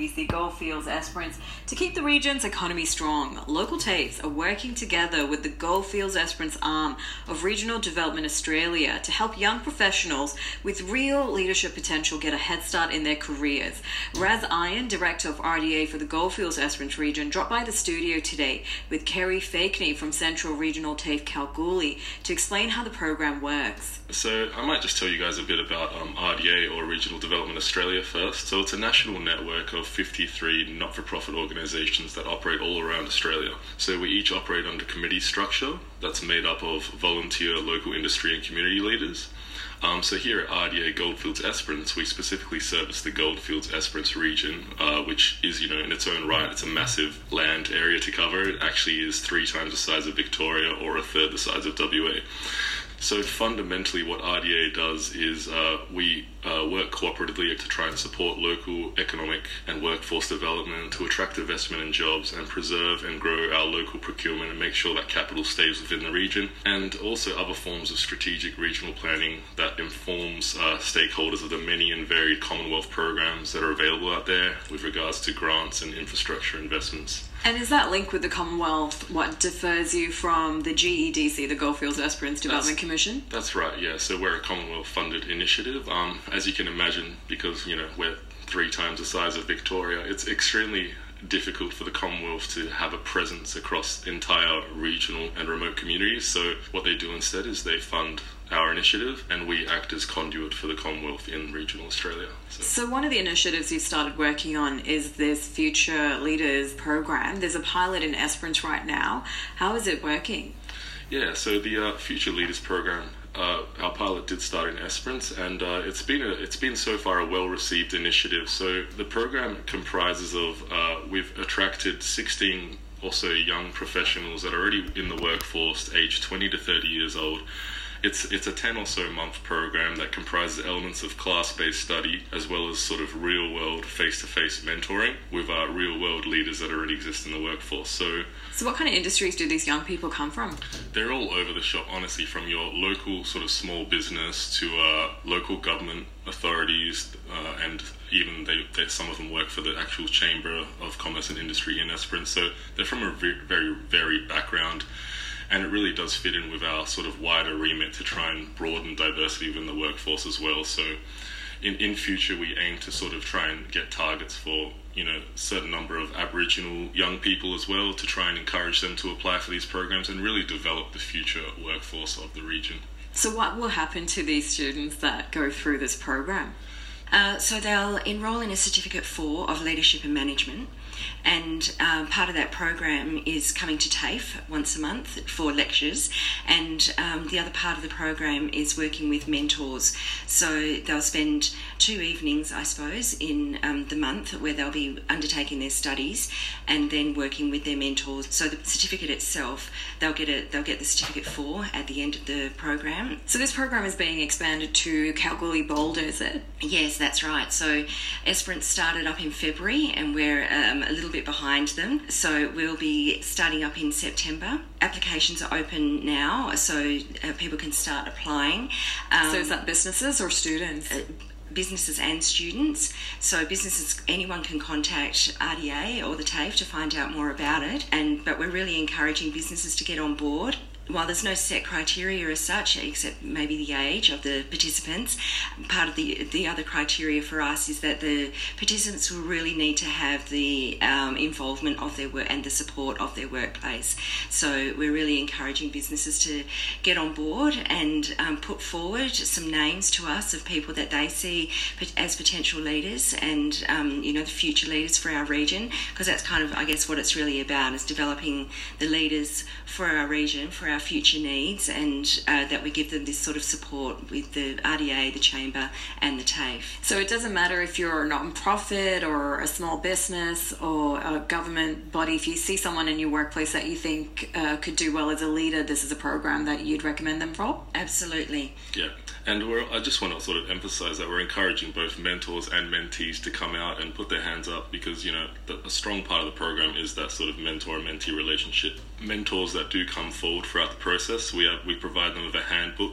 GEDC Goldfields Esperance to keep the region's economy strong. Local TAFEs are working together with the Goldfields Esperance arm of Regional Development Australia to help young professionals with real leadership potential get a head start in their careers. Raz Iron, Director of RDA for the Goldfields Esperance region, dropped by the studio today with Kerry Fakeney from Central Regional TAFE Kalgoorlie to explain how the program works. So I might just tell you guys a bit about RDA, or Regional Development Australia, first. So it's a national network of 53 not-for-profit organisations that operate all around Australia. So we each operate under committee structure that's made up of volunteer, local industry and community leaders. So here at RDA Goldfields Esperance, we specifically service the Goldfields Esperance region, which is, in its own right, it's a massive land area to cover. It actually is 3 times the size of Victoria, or a third the size of WA. So fundamentally what RDA does is we work cooperatively to try and support local economic and workforce development, to attract investment and jobs, and preserve and grow our local procurement and make sure that capital stays within the region, and also other forms of strategic regional planning that informs stakeholders of the many and varied Commonwealth programs that are available out there with regards to grants and infrastructure investments. And is that link with the Commonwealth what differs you from the GEDC, the Goldfields Esperance Development Commission? That's right, yeah. So we're a Commonwealth-funded initiative. As you can imagine, because, we're 3 times the size of Victoria, it's extremely difficult for the Commonwealth to have a presence across entire regional and remote communities. So what they do instead is they fund our initiative, and we act as conduit for the Commonwealth in regional Australia. So one of the initiatives you've started working on is this Future Leaders program. There's a pilot in Esperance right now. How is it working? Yeah, so the Future Leaders program, our pilot did start in Esperance, and it's been so far a well-received initiative. So the program comprises of, we've attracted 16 or so young professionals that are already in the workforce, aged 20 to 30 years old. It's a 10 or so month program that comprises elements of class-based study as well as sort of real-world face-to-face mentoring with real-world leaders that already exist in the workforce. So what kind of industries do these young people come from? They're all over the shop, honestly, from your local sort of small business to local government authorities, and even some of them work for the actual Chamber of Commerce and Industry in Esperance. So they're from a very varied background. And it really does fit in with our sort of wider remit to try and broaden diversity within the workforce as well. So in future, we aim to sort of try and get targets for, a certain number of Aboriginal young people as well, to try and encourage them to apply for these programs and really develop the future workforce of the region. So what will happen to these students that go through this program? So they'll enrol in a Certificate 4 of Leadership and Management, and part of that program is coming to TAFE once a month for lectures, and the other part of the program is working with mentors. So they'll spend 2 evenings, I suppose, in the month where they'll be undertaking their studies and then working with their mentors. So the certificate itself, they'll get the Certificate 4 at the end of the program. So this program is being expanded to Kalgoorlie Boulder, is it? Yes, that's right. So Esperance started up in February, and we're a little bit behind them. So we'll be starting up in September. Applications are open now, so people can start applying. So is that businesses or students? Businesses and students. So businesses, anyone can contact RDA or the TAFE to find out more about it. But we're really encouraging businesses to get on board. While there's no set criteria as such, except maybe the age of the participants, part of the other criteria for us is that the participants will really need to have the involvement of their work and the support of their workplace. So we're really encouraging businesses to get on board and put forward some names to us of people that they see as potential leaders and, the future leaders for our region, because that's kind of, I guess, what it's really about, is developing the leaders for our region, for our future needs, and that we give them this sort of support with the RDA, the Chamber and the TAFE. So it doesn't matter if you're a non-profit or a small business or a government body. If you see someone in your workplace that you think could do well as a leader, this is a program that you'd recommend them for? Absolutely. Yeah. And I just want to sort of emphasise that we're encouraging both mentors and mentees to come out and put their hands up, because, a strong part of the program is that sort of mentor-mentee relationship. Mentors that do come forward throughout the process, we provide them with a handbook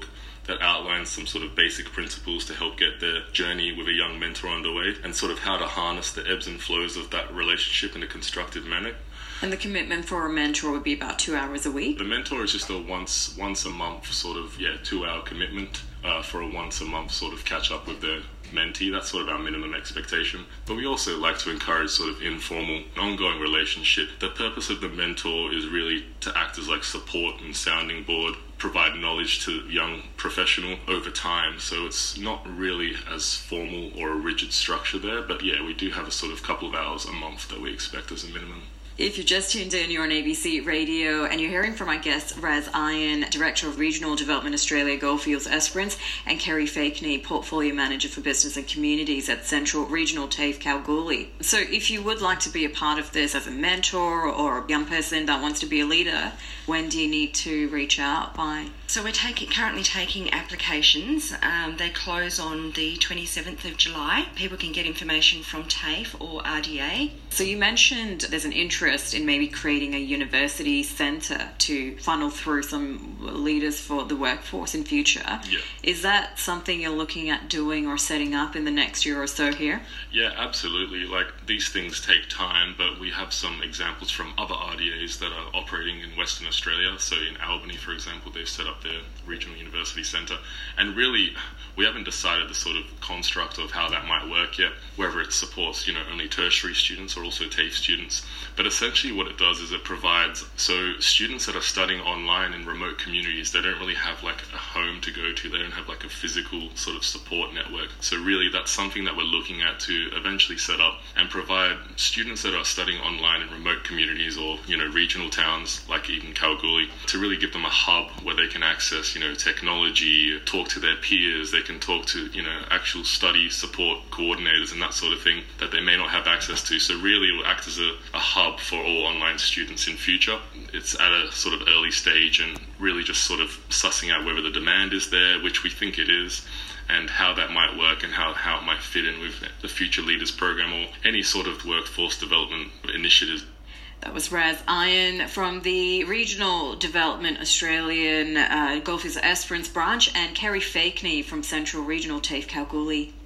that outlines some sort of basic principles to help get their journey with a young mentor underway, and sort of how to harness the ebbs and flows of that relationship in a constructive manner. And the commitment for a mentor would be about 2 hours a week? The mentor is just a once a month sort of 2-hour commitment for a once a month sort of catch up with the mentee. That's sort of our minimum expectation. But we also like to encourage sort of informal, ongoing relationship. The purpose of the mentor is really to act as like support and sounding board, provide knowledge to young professional over time. So it's not really as formal or a rigid structure there, but we do have a sort of couple of hours a month that we expect as a minimum. If you just tuned in, you're on ABC Radio and you're hearing from our guests Raz Iron, Director of Regional Development Australia Goldfields Esperance, and Kerry Fakeney, Portfolio Manager for Business and Communities at Central Regional TAFE Kalgoorlie. So if you would like to be a part of this as a mentor or a young person that wants to be a leader, when do you need to reach out by? So we're currently taking applications. They close on the 27th of July. People can get information from TAFE or RDA. So you mentioned there's an interest in maybe creating a university centre to funnel through some leaders for the workforce in future. Yeah. Is that something you're looking at doing or setting up in the next year or so here? Yeah, absolutely. Like, these things take time, but we have some examples from other RDAs that are operating in Western Australia. So in Albany, for example, they've set up their regional university centre. And really, we haven't decided the sort of construct of how that might work yet, whether it supports, only tertiary students or also TAFE students. But essentially what it does is it provides, so students that are studying online in remote communities, they don't really have like a home to go to, they don't have like a physical sort of support network. So really that's something that we're looking at to eventually set up and provide students that are studying online in remote communities or, regional towns like even Kalgoorlie, to really give them a hub where they can access, technology, talk to their peers, they can talk to, actual study support coordinators and that sort of thing that they may not have access to. So really it will act as a hub for all online students in future. It's at a sort of early stage and really just sort of sussing out whether the demand is there, which we think it is, and how that might work and how it might fit in with the Future Leaders program or any sort of workforce development initiatives. That was Raz Iron from the Regional Development Australian Goldfields Esperance branch, and Kerry Fakeney from Central Regional TAFE Kalgoorlie.